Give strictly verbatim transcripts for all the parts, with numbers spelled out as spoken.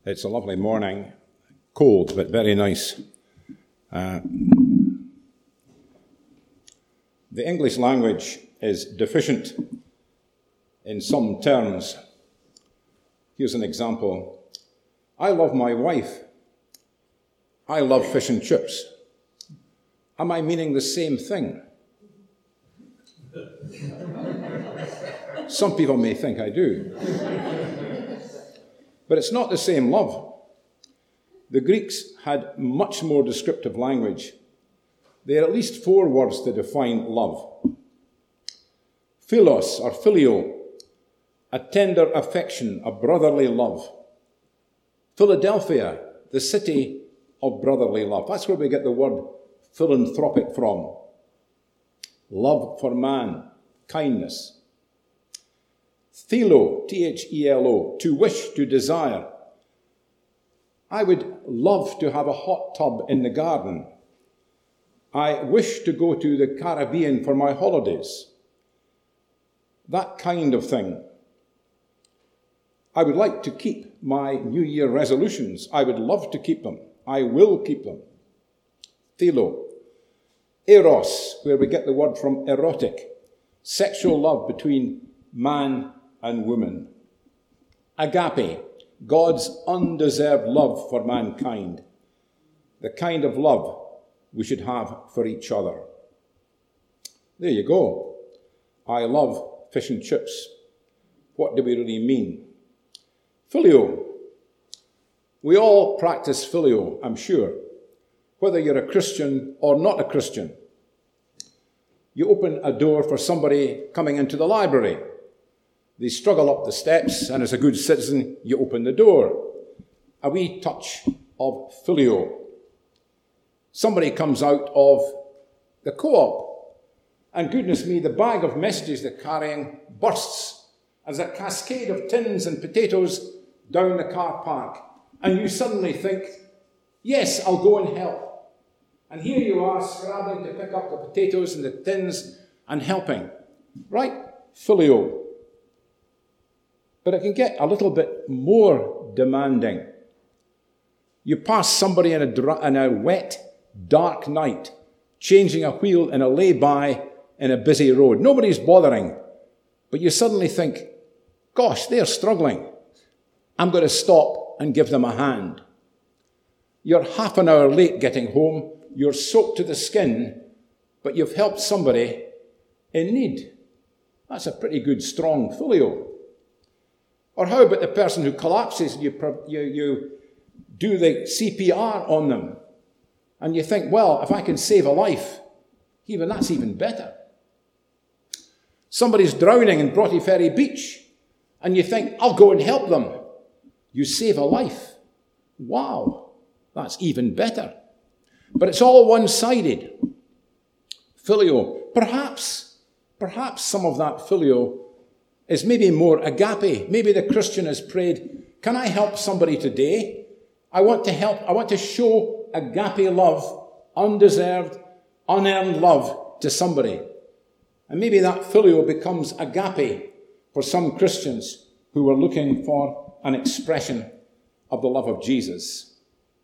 It's a lovely morning, cold but very nice. Uh, the English language is deficient in some terms. Here's an example. I love my wife. I love fish and chips. Am I meaning the same thing? Some people may think I do. But it's not the same love. The Greeks had much more descriptive language. There are at least four words to define love. Philos, or filio, a tender affection, a brotherly love. Philadelphia, the city of brotherly love. That's where we get the word philanthropic from. Love for man, kindness. Thelo, T H E L O, to wish, to desire. I would love to have a hot tub in the garden. I wish to go to the Caribbean for my holidays. That kind of thing. I would like to keep my New Year resolutions. I would love to keep them. I will keep them. Thelo. Eros, where we get the word from erotic. Sexual love between man and woman. Agape, God's undeserved love for mankind. The kind of love we should have for each other. There you go. I love fish and chips. What do we really mean? Filio. We all practice filio, I'm sure, whether you're a Christian or not a Christian. You open a door for somebody coming into the library. They struggle up the steps, and as a good citizen, you open the door. A wee touch of filio. Somebody comes out of the co-op, and goodness me, the bag of messages they're carrying bursts as a cascade of tins and potatoes down the car park. And you suddenly think, yes, I'll go and help. And here you are, scrabbling to pick up the potatoes and the tins and helping. Right? Filio. But it can get a little bit more demanding. You pass somebody in a, dry, in a wet, dark night, changing a wheel in a lay-by in a busy road. Nobody's bothering. But you suddenly think, gosh, they're struggling. I'm going to stop and give them a hand. You're half an hour late getting home. You're soaked to the skin, but you've helped somebody in need. That's a pretty good, strong filio. Or how about the person who collapses, you, you, you do the C P R on them, and you think, well, if I can save a life, even that's even better. Somebody's drowning in Broughty Ferry Beach, and you think, I'll go and help them. You save a life. Wow, that's even better. But it's all one-sided. Filio. Perhaps, perhaps some of that filio is maybe more agape. Maybe the Christian has prayed, can I help somebody today? I want to help. I want to show agape love, undeserved, unearned love to somebody. And maybe that filio becomes agape for some Christians who are looking for an expression of the love of Jesus.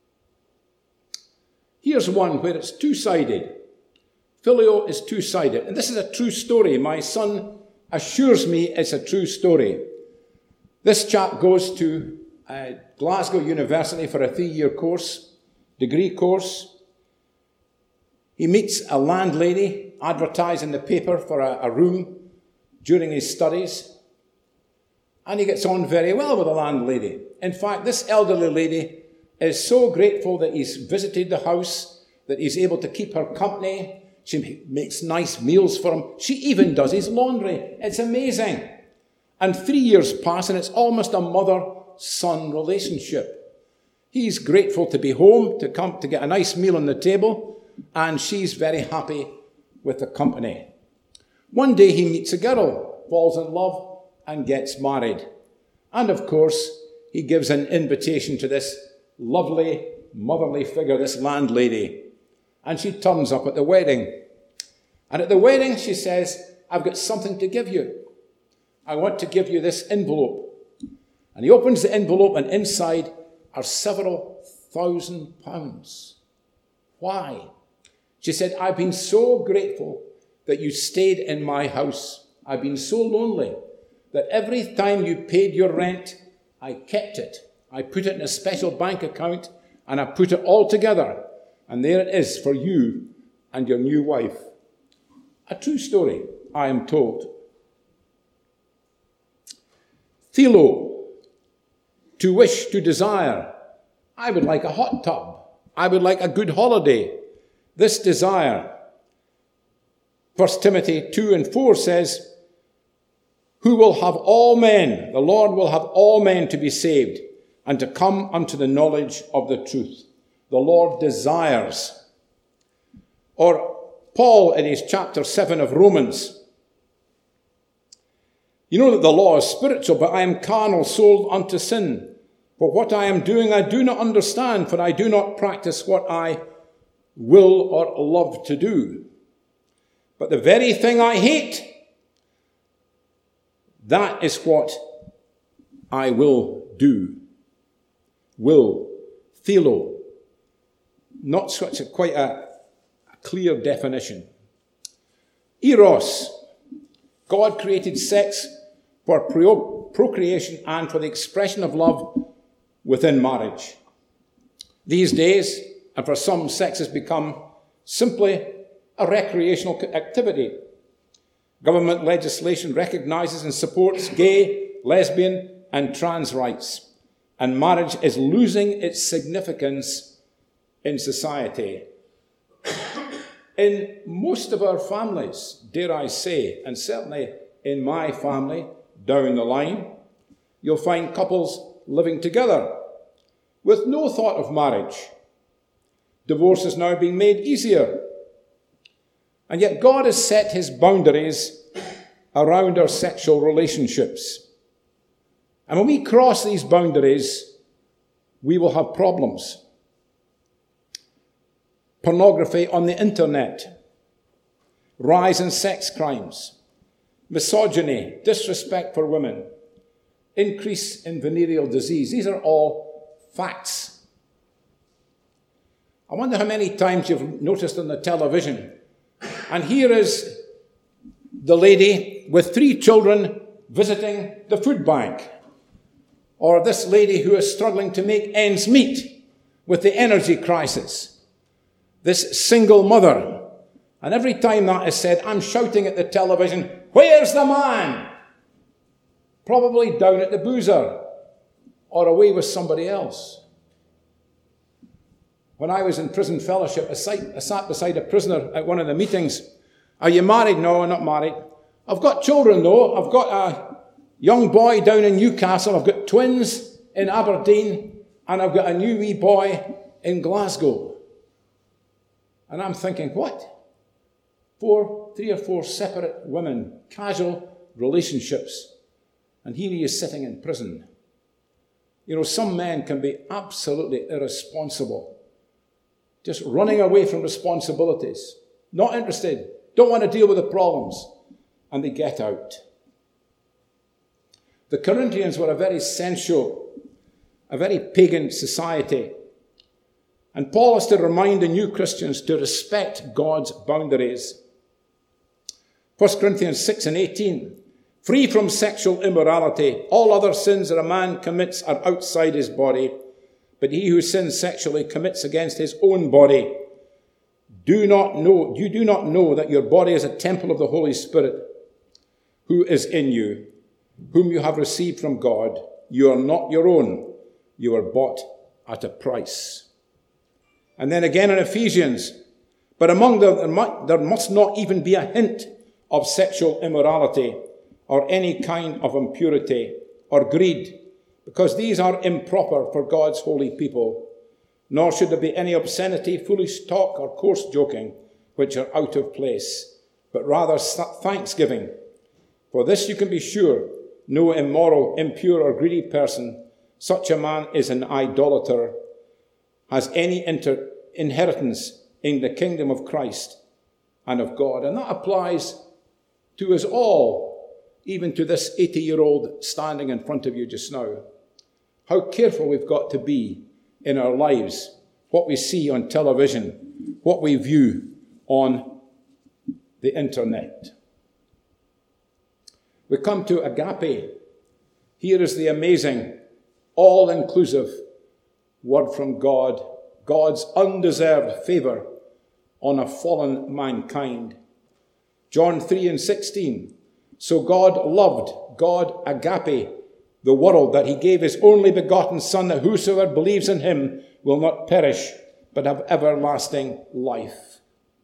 Here's one where it's two-sided. Filio is two-sided. And this is a true story. My son assures me it's a true story. This chap goes to uh, Glasgow University for a three-year course, degree course. He meets a landlady advertised in the paper for a, a room during his studies. And he gets on very well with the landlady. In fact, this elderly lady is so grateful that he's visited the house, that he's able to keep her company. She makes nice meals for him. She even does his laundry. It's amazing. And three years pass, and it's almost a mother-son relationship. He's grateful to be home, to come to get a nice meal on the table, and she's very happy with the company. One day he meets a girl, falls in love, and gets married. And of course, he gives an invitation to this lovely, motherly figure, this landlady. And she turns up at the wedding. And at the wedding, she says, I've got something to give you. I want to give you this envelope. And he opens the envelope, and inside are several thousand pounds. Why? She said, I've been so grateful that you stayed in my house. I've been so lonely that every time you paid your rent, I kept it. I put it in a special bank account and I put it all together. And there it is for you and your new wife. A true story, I am told. Philo, to wish, to desire. I would like a hot tub. I would like a good holiday. This desire. First Timothy two and four says, who will have all men, the Lord will have all men to be saved and to come unto the knowledge of the truth. The Lord desires. Or Paul in his chapter seven of Romans. You know that the law is spiritual, but I am carnal, sold unto sin. For what I am doing I do not understand, for I do not practice what I will or love to do. But the very thing I hate, that is what I will do. Will. Philo. Not such a quite a, a clear definition. Eros. God created sex for pro- procreation and for the expression of love within marriage. These days, and for some, sex has become simply a recreational activity. Government legislation recognizes and supports gay, lesbian, and trans rights, and marriage is losing its significance in society. In most of our families, dare I say, and certainly in my family down the line, you'll find couples living together with no thought of marriage. Divorce is now being made easier. And yet God has set his boundaries around our sexual relationships. And when we cross these boundaries, we will have problems. Pornography on the internet, rise in sex crimes, misogyny, disrespect for women, increase in venereal disease. These are all facts. I wonder how many times you've noticed on the television, and here is the lady with three children visiting the food bank, or this lady who is struggling to make ends meet with the energy crisis. This single mother. And every time that is said, I'm shouting at the television, where's the man? Probably down at the boozer or away with somebody else. When I was in prison fellowship, I sat beside a prisoner at one of the meetings. Are you married? No, I'm not married. I've got children though. I've got a young boy down in Newcastle. I've got twins in Aberdeen. And I've got a new wee boy in Glasgow. And I'm thinking, what? Four, three or four separate women, casual relationships. And here he is sitting in prison. You know, some men can be absolutely irresponsible. Just running away from responsibilities. Not interested. Don't want to deal with the problems. And they get out. The Corinthians were a very sensual, a very pagan society. And Paul has to remind the new Christians to respect God's boundaries. First Corinthians six and eighteen. Free from sexual immorality, all other sins that a man commits are outside his body, but he who sins sexually commits against his own body. Do not know, you do not know that your body is a temple of the Holy Spirit, who is in you, whom you have received from God. You are not your own. You are bought at a price. And then again in Ephesians, but among them there must not even be a hint of sexual immorality or any kind of impurity or greed, because these are improper for God's holy people. Nor should there be any obscenity, foolish talk, or coarse joking, which are out of place, but rather thanksgiving. For this you can be sure, no immoral, impure, or greedy person, such a man is an idolater, has any inter- inheritance in the kingdom of Christ and of God. And that applies to us all, even to this eighty-year-old standing in front of you just now. How careful we've got to be in our lives, what we see on television, what we view on the internet. We come to agape. Here is the amazing, all-inclusive word from God, God's undeserved favour on a fallen mankind. John three and sixteen. So God loved, God agape, the world, that he gave his only begotten Son, that whosoever believes in him will not perish, but have everlasting life.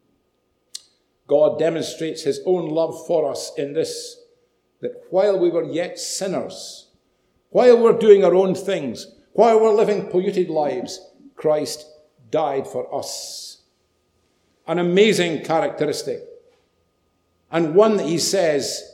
God demonstrates his own love for us in this, that while we were yet sinners, while we're doing our own things, while we're living polluted lives, Christ died for us. An amazing characteristic, and one that he says,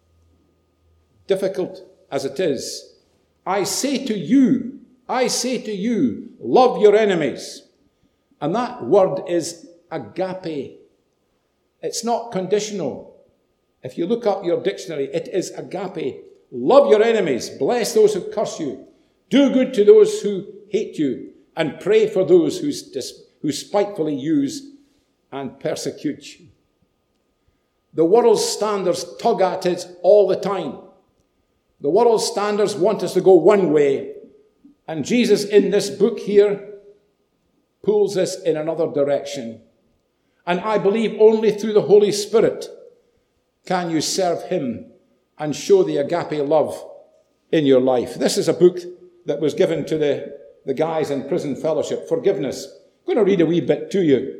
difficult as it is, I say to you, I say to you, love your enemies. And that word is agape. It's not conditional. If you look up your dictionary, it is agape. Love your enemies, bless those who curse you, do good to those who hate you, and pray for those who, who spitefully use and persecute you. The world's standards tug at it all the time. The world's standards want us to go one way, and Jesus in this book here pulls us in another direction. And I believe only through the Holy Spirit can you serve him and show the agape love in your life. This is a book that was given to the, the guys in Prison Fellowship, Forgiveness. I'm going to read a wee bit to you.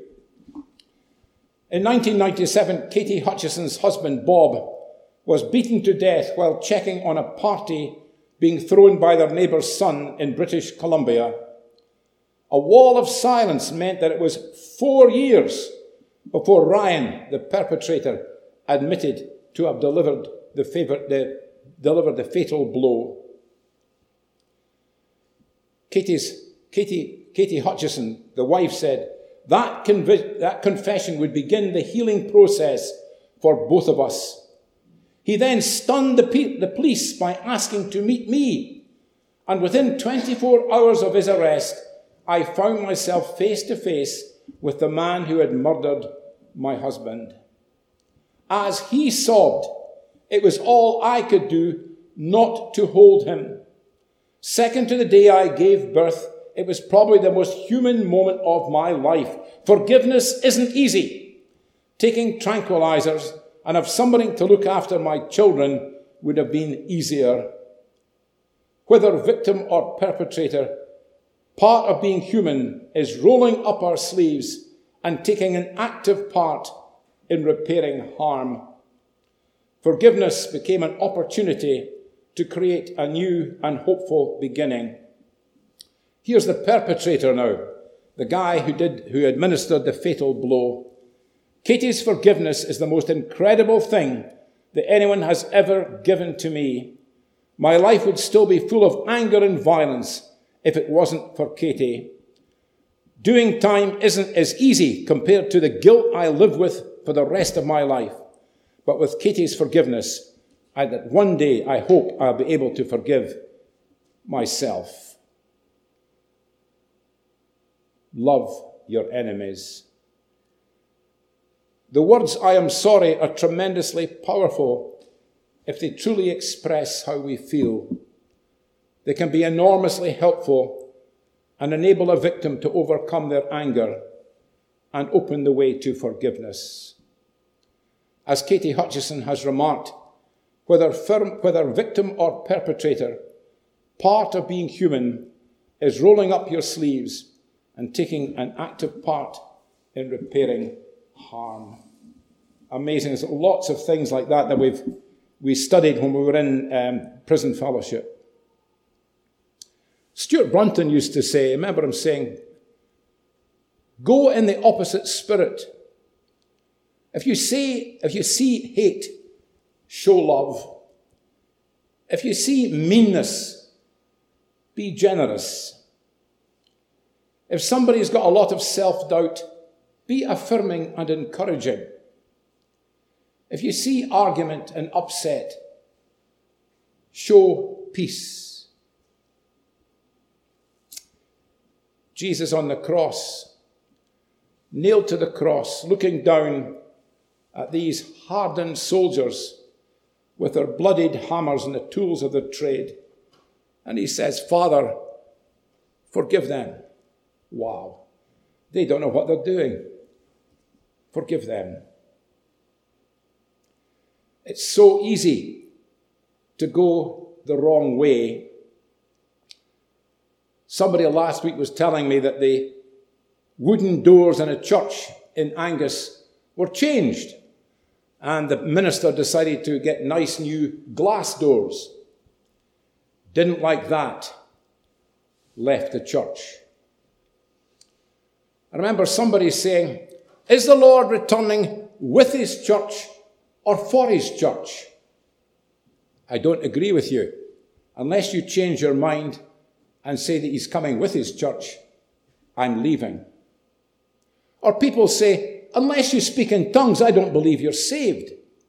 In nineteen ninety-seven, Katie Hutchison's husband, Bob, was beaten to death while checking on a party being thrown by their neighbour's son in British Columbia. A wall of silence meant that it was four years before Ryan, the perpetrator, admitted to have delivered the, favor, the, delivered the fatal blow. Katie's, Katie, Katie Hutchison, the wife, said, that, conv- that confession would begin the healing process for both of us. He then stunned the, pe- the police by asking to meet me. And within twenty-four hours of his arrest, I found myself face to face with the man who had murdered my husband. As he sobbed, it was all I could do not to hold him. Second to the day I gave birth, it was probably the most human moment of my life. Forgiveness isn't easy. Taking tranquilizers and have somebody to look after my children would have been easier. Whether victim or perpetrator, part of being human is rolling up our sleeves and taking an active part in repairing harm. Forgiveness became an opportunity to create a new and hopeful beginning. Here's the perpetrator now, the guy who did, who administered the fatal blow. Katie's forgiveness is the most incredible thing that anyone has ever given to me. My life would still be full of anger and violence if it wasn't for Katie. Doing time isn't as easy compared to the guilt I live with for the rest of my life. But with Katie's forgiveness, I, that one day I hope I'll be able to forgive myself. Love your enemies. The words, I am sorry, are tremendously powerful if they truly express how we feel. They can be enormously helpful and enable a victim to overcome their anger and open the way to forgiveness. As Katie Hutchison has remarked, whether, firm, whether victim or perpetrator, part of being human is rolling up your sleeves and taking an active part in repairing harm. Amazing. There's lots of things like that that we've we studied when we were in um, Prison Fellowship. Stuart Brunton used to say, I remember him saying, go in the opposite spirit. If you see, if you see hate, show love. If you see meanness, be generous. If somebody's got a lot of self-doubt, be affirming and encouraging. If you see argument and upset, show peace. Jesus on the cross, nailed to the cross, looking down at these hardened soldiers with their bloodied hammers and the tools of their trade. And he says, Father, forgive them. Wow. They don't know what they're doing. Forgive them. It's so easy to go the wrong way. Somebody last week was telling me that the wooden doors in a church in Angus were changed. And the minister decided to get nice new glass doors. Didn't like that. Left the church. I remember somebody saying, is the Lord returning with his church or for his church? I don't agree with you. Unless you change your mind and say that he's coming with his church, I'm leaving. Or people say, unless you speak in tongues, I don't believe you're saved.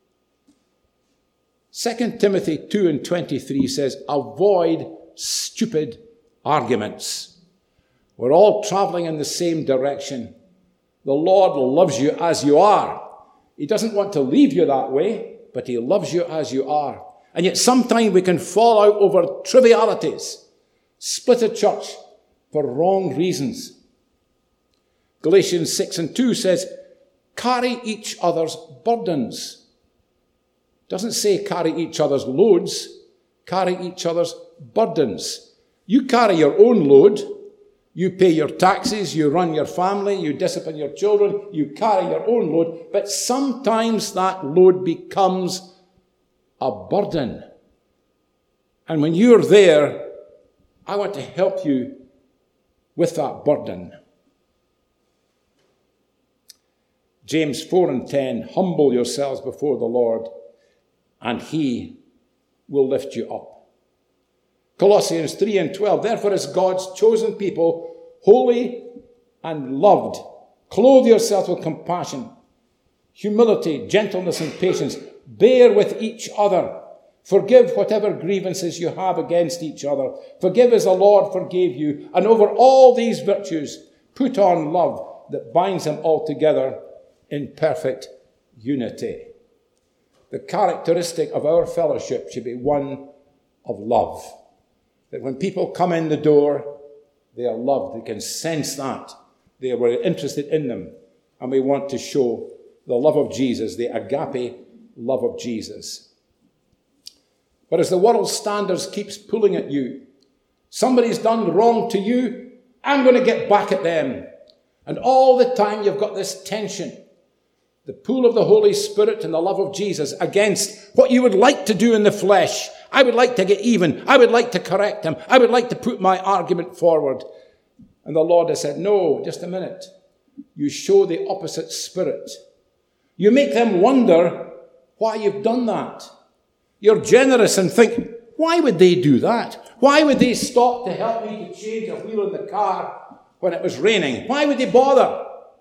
Second Timothy two and twenty-three says, avoid stupid arguments. We're all traveling in the same direction. The Lord loves you as you are. He doesn't want to leave you that way, but he loves you as you are. And yet sometimes we can fall out over trivialities, split a church for wrong reasons. Galatians six and two says, carry each other's burdens. Doesn't say carry each other's loads, carry each other's burdens. You carry your own load. You pay your taxes, you run your family, you discipline your children, you carry your own load, but sometimes that load becomes a burden. And when you're there, I want to help you with that burden. James four and ten, humble yourselves before the Lord, and he will lift you up. Colossians three and twelve, therefore as God's chosen people, holy and loved, clothe yourself with compassion, humility, gentleness and patience. Bear with each other. Forgive whatever grievances you have against each other. Forgive as the Lord forgave you. And over all these virtues, put on love that binds them all together in perfect unity. The characteristic of our fellowship should be one of love. That when people come in the door, they are loved. They can sense that. They are interested in them. And we want to show the love of Jesus, the agape love of Jesus. But as the world standards keeps pulling at you, somebody's done wrong to you, I'm going to get back at them. And all the time you've got this tension. The pull of the Holy Spirit and the love of Jesus against what you would like to do in the flesh. I would like to get even. I would like to correct him. I would like to put my argument forward. And the Lord has said, no, just a minute. You show the opposite spirit. You make them wonder why you've done that. You're generous and think, why would they do that? Why would they stop to help me to change a wheel in the car when it was raining? Why would they bother?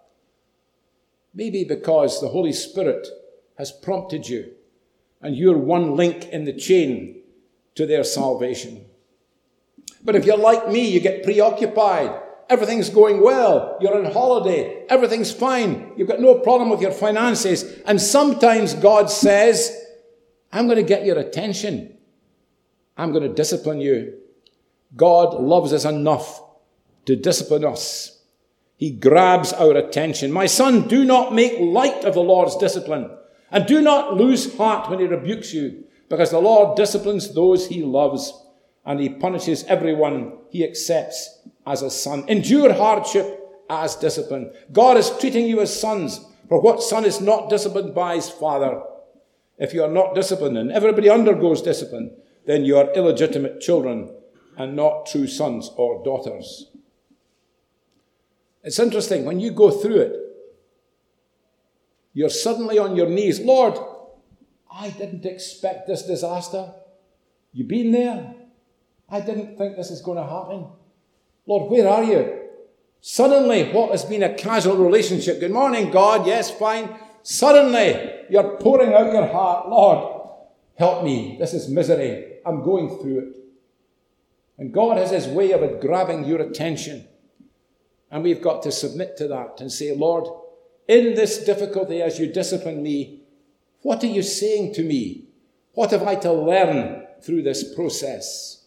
Maybe because the Holy Spirit has prompted you and you're one link in the chain to their salvation. But if you're like me, you get preoccupied. Everything's going well. You're on holiday. Everything's fine. You've got no problem with your finances. And sometimes God says, I'm going to get your attention. I'm going to discipline you. God loves us enough to discipline us. He grabs our attention. My son, do not make light of the Lord's discipline. And do not lose heart when he rebukes you, because the Lord disciplines those he loves, and he punishes everyone he accepts as a son. Endure hardship as discipline. God is treating you as sons, for what son is not disciplined by his father? If you are not disciplined, and everybody undergoes discipline, then you are illegitimate children and not true sons or daughters. It's interesting, when you go through it, you're suddenly on your knees. Lord, I didn't expect this disaster. You been there? I didn't think this is going to happen. Lord, where are you? Suddenly, what has been a casual relationship? Good morning, God. Yes, fine. Suddenly, you're pouring out your heart. Lord, help me. This is misery. I'm going through it. And God has his way of grabbing your attention And we've got to submit to that and say, Lord, in this difficulty as you discipline me, what are you saying to me? What have I to learn through this process?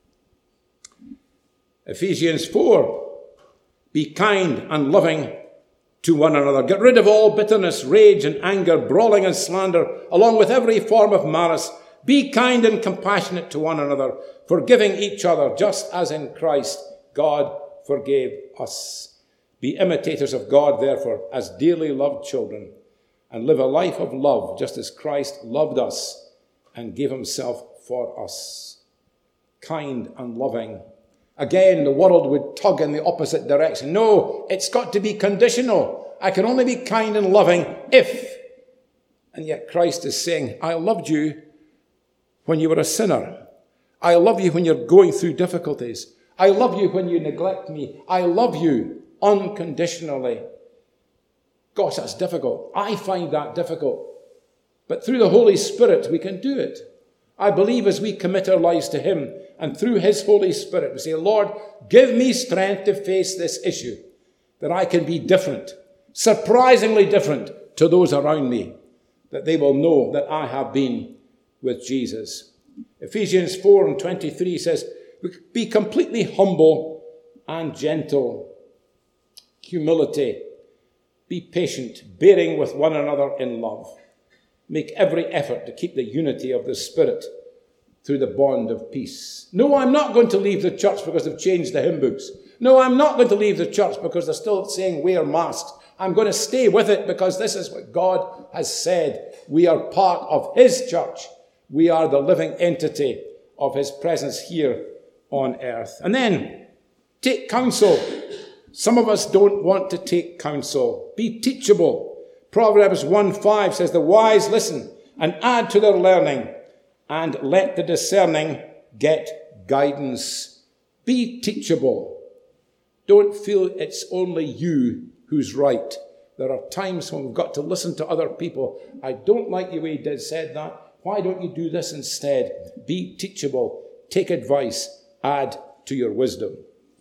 Ephesians four, be kind and loving to one another. Get rid of all bitterness, rage and anger, brawling and slander, along with every form of malice. Be kind and compassionate to one another, forgiving each other, just as in Christ God forgave us. Be imitators of God, therefore, as dearly loved children, and live a life of love, just as Christ loved us and gave himself for us. Kind and loving. Again, the world would tug in the opposite direction. No, it's got to be conditional. I can only be kind and loving if. And yet Christ is saying, I loved you when you were a sinner. I love you when you're going through difficulties. I love you when you neglect me. I love you unconditionally. Gosh, that's difficult. I find that difficult. But through the Holy Spirit, we can do it. I believe as we commit our lives to him, and through his Holy Spirit, we say, Lord, give me strength to face this issue, that I can be different, surprisingly different to those around me, that they will know that I have been with Jesus. Ephesians four and twenty-three says, be completely humble and gentle. Humility. Be patient, bearing with one another in love. Make every effort to keep the unity of the Spirit through the bond of peace. No, I'm not going to leave the church because they've changed the hymn books. No, I'm not going to leave the church because they're still saying wear masks. I'm going to stay with it because this is what God has said. We are part of his church. We are the living entity of his presence here on earth. And then, take counsel. Some of us don't want to take counsel. Be teachable. Proverbs one five says, the wise listen and add to their learning, and let the discerning get guidance. Be teachable. Don't feel it's only you who's right. There are times when we've got to listen to other people. I don't like the way he did said that. Why don't you do this instead? Be teachable. Take advice. Add to your wisdom.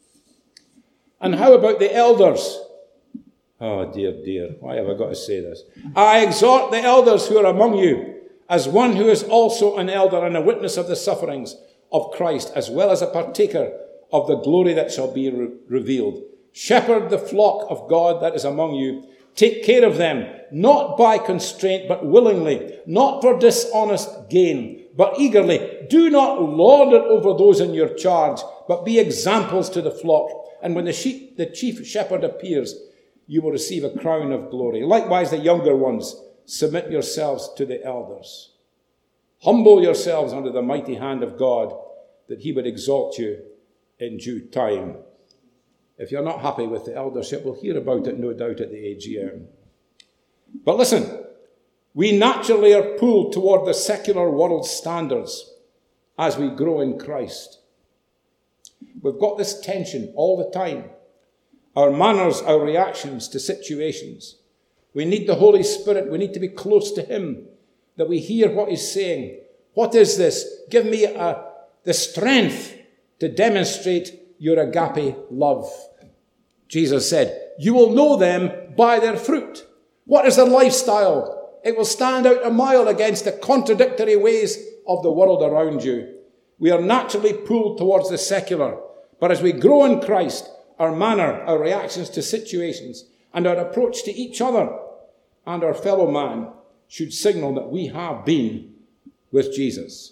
And how about the elders? Oh, dear, dear, why have I got to say this? I exhort the elders who are among you, as one who is also an elder and a witness of the sufferings of Christ, as well as a partaker of the glory that shall be re- revealed. Shepherd the flock of God that is among you. Take care of them, not by constraint, but willingly, not for dishonest gain, but eagerly. Do not lord it over those in your charge, but be examples to the flock. And when the sheep, the chief shepherd appears, you will receive a crown of glory. Likewise, the younger ones, submit yourselves to the elders. Humble yourselves under the mighty hand of God, that he would exalt you in due time. If you're not happy with the eldership, we'll hear about it, no doubt, at the A G M. But listen, we naturally are pulled toward the secular world standards as we grow in Christ. We've got this tension all the time. Our manners, our reactions to situations. We need the Holy Spirit. We need to be close to him, that we hear what he's saying. What is this? Give me a, the strength to demonstrate your agape love. Jesus said, you will know them by their fruit. What is their lifestyle? It will stand out a mile against the contradictory ways of the world around you. We are naturally pulled towards the secular. But as we grow in Christ, our manner, our reactions to situations, and our approach to each other and our fellow man should signal that we have been with Jesus.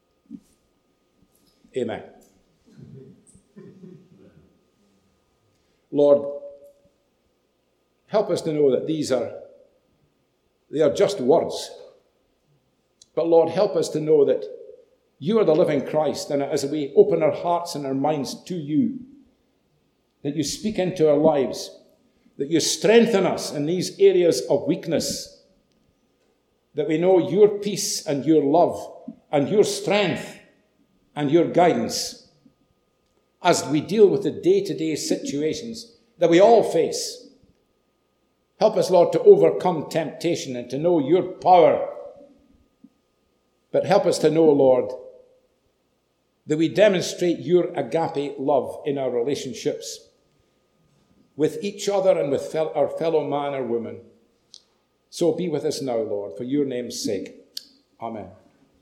Amen. Lord, help us to know that these are, they are just words. But Lord, help us to know that you are the living Christ, and as we open our hearts and our minds to you, that you speak into our lives, that you strengthen us in these areas of weakness, that we know your peace and your love and your strength and your guidance as we deal with the day-to-day situations that we all face. Help us, Lord, to overcome temptation and to know your power. But help us to know, Lord, that we demonstrate your agape love in our relationships. with each other and with fel- our fellow man or woman. So be with us now, Lord, for your name's sake. Amen.